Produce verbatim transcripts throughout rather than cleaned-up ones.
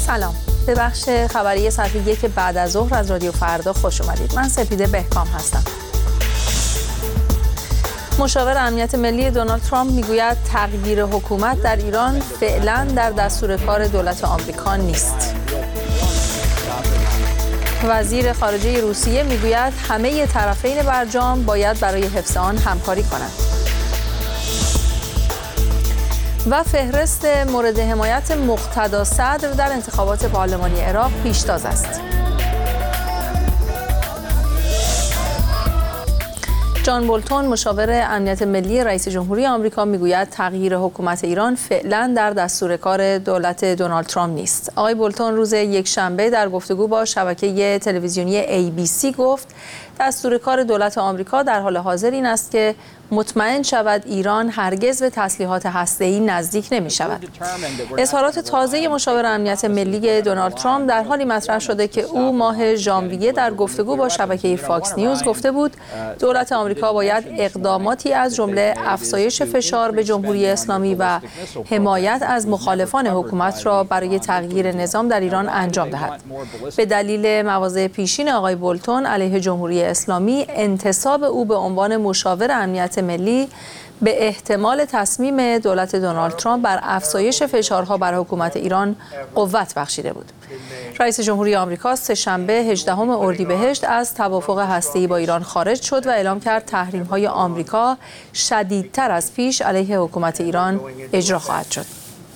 سلام، به بخش خبری ساعت یک بعد از ظهر از رادیو فردا خوش اومدید. من سپیده بهکام هستم. مشاور امنیت ملی دونالد ترامپ میگوید تغییر حکومت در ایران فعلا در دستور کار دولت آمریکا نیست. وزیر خارجه روسیه میگوید همه طرفین برجام باید برای حفظ آن همکاری کنند. و فهرست مورد حمایت مقتدا صدر در انتخابات پارلمانی عراق پیشتاز است. جان بولتون مشاور امنیت ملی رئیس جمهوری آمریکا میگوید تغییر حکومت ایران فعلا در دستور کار دولت دونالد ترامپ نیست. آقای بولتون روز یکشنبه در گفتگو با شبکه تلویزیونی ای بی سی گفت دستور کار دولت آمریکا در حال حاضر این است که مطمئن شود ایران هرگز به تسلیحات هسته‌ای نزدیک نمی شود. اظهارات تازه مشاور امنیت ملی دونالد ترامپ در حالی مطرح شده که او ماه ژانویه در گفتگو با شبکه فاکس نیوز گفته بود دولت آمریکا باید اقداماتی از جمله افزایش فشار به جمهوری اسلامی و حمایت از مخالفان حکومت را برای تغییر نظام در ایران انجام دهد. به دلیل مواضع پیشین آقای بولتون علیه جمهوری اسلامی، انتصاب او به عنوان مشاور امنیت ملی به احتمال تصمیم دولت دونالد ترامپ بر افزایش فشارها بر حکومت ایران قوت بخشیده بود. رئیس جمهوری آمریکا سه‌شنبه هجدهم اردیبهشت از توافق هسته‌ای با ایران خارج شد و اعلام کرد تحریم‌های آمریکا شدیدتر از پیش علیه حکومت ایران اجرا خواهد شد.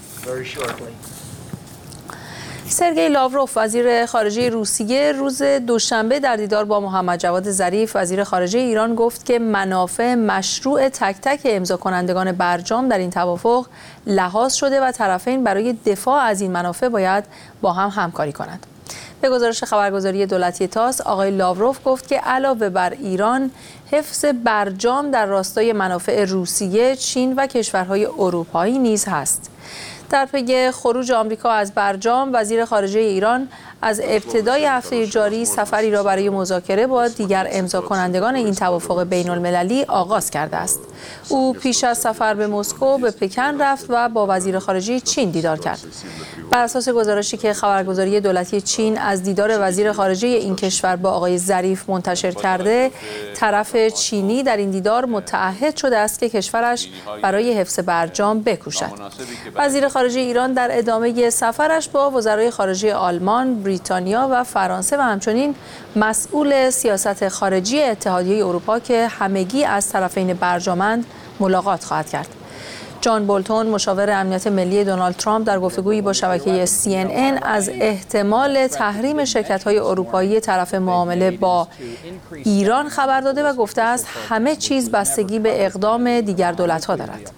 سرگئی لاوروف وزیر خارجه روسیه روز دوشنبه در دیدار با محمد جواد ظریف وزیر خارجه ایران گفت که منافع مشروع تک تک امضا کنندگان برجام در این توافق لحاظ شده و طرفین برای دفاع از این منافع باید با هم همکاری کنند. به گزارش خبرگزاری دولتی تاس، آقای لاوروف گفت که علاوه بر ایران، حفظ برجام در راستای منافع روسیه، چین و کشورهای اروپایی نیز هست. در پی خروج آمریکا از برجام، وزیر خارجه ایران از ابتدای هفته جاری سفری را برای مذاکره با دیگر امضا کنندگان این توافق بین المللی آغاز کرده است. او پیش از سفر به مسکو به پکن رفت و با وزیر خارجه چین دیدار کرد. بر اساس گزارشی که خبرگزاری دولتی چین از دیدار وزیر خارجه این کشور با آقای ظریف منتشر کرده، طرف چینی در این دیدار متعهد شده است که کشورش برای حفظ برجام بکوشد. وزیر خارجه ایران در ادامه سفرش با وزرای خارجه آلمان، بریتانیا و فرانسه و همچنین مسئول سیاست خارجی اتحادیه اروپا که همگی از طرفین برجامند ملاقات خواهد کرد. جان بولتون مشاور امنیت ملی دونالد ترامپ در گفتگویی با شبکه سی ان ان از احتمال تحریم شرکت‌های اروپایی طرف معامله با ایران خبر داده و گفته است همه چیز بستگی به اقدام دیگر دولت‌ها دارد.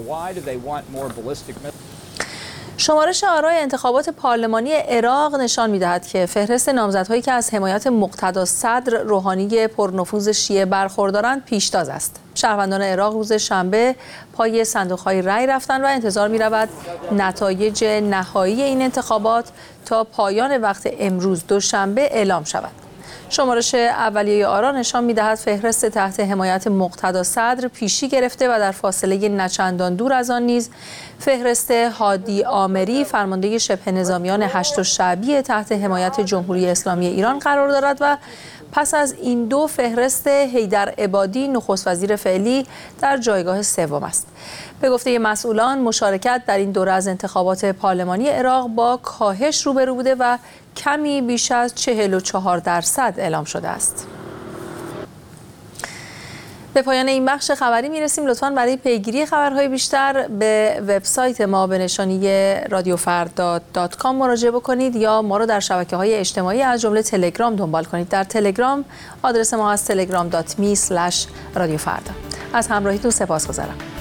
شمارش آرای انتخابات پارلمانی عراق نشان می‌دهد که فهرست نامزدهایی که از حمایت مقتدا صدر روحانی پرنفوذ شیعه برخوردارند پیشتاز است. شهروندان عراق روز شنبه پای صندوق‌های رای رفتند و انتظار می‌رود نتایج نهایی این انتخابات تا پایان وقت امروز دوشنبه اعلام شود. شمارش اولیه آرا نشان می‌دهد فهرست تحت حمایت مقتدا صدر پیشی گرفته و در فاصله نچندان دور از آن نیز فهرست هادی آمری فرمانده شبه نظامیان هشت شعبی تحت حمایت جمهوری اسلامی ایران قرار دارد و پس از این دو فهرست حیدر عبادی نخست وزیر فعلی در جایگاه سوم است. به گفته مسئولان مشارکت در این دوره از انتخابات پارلمانی عراق با کاهش روبرو بوده و کمی بیش از چهل و چهار درصد اعلام شده است. به پایان این بخش خبری میرسیم. لطفاً برای پیگیری خبرهای بیشتر به وبسایت ما به نشانی رادیو فردا دات کام مراجعه بکنید یا ما رو در شبکه‌های اجتماعی از جمله تلگرام دنبال کنید. در تلگرام آدرس ما از تلگرام دات می اسلش رادیو فردا. از همراهیتون سپاسگزارم.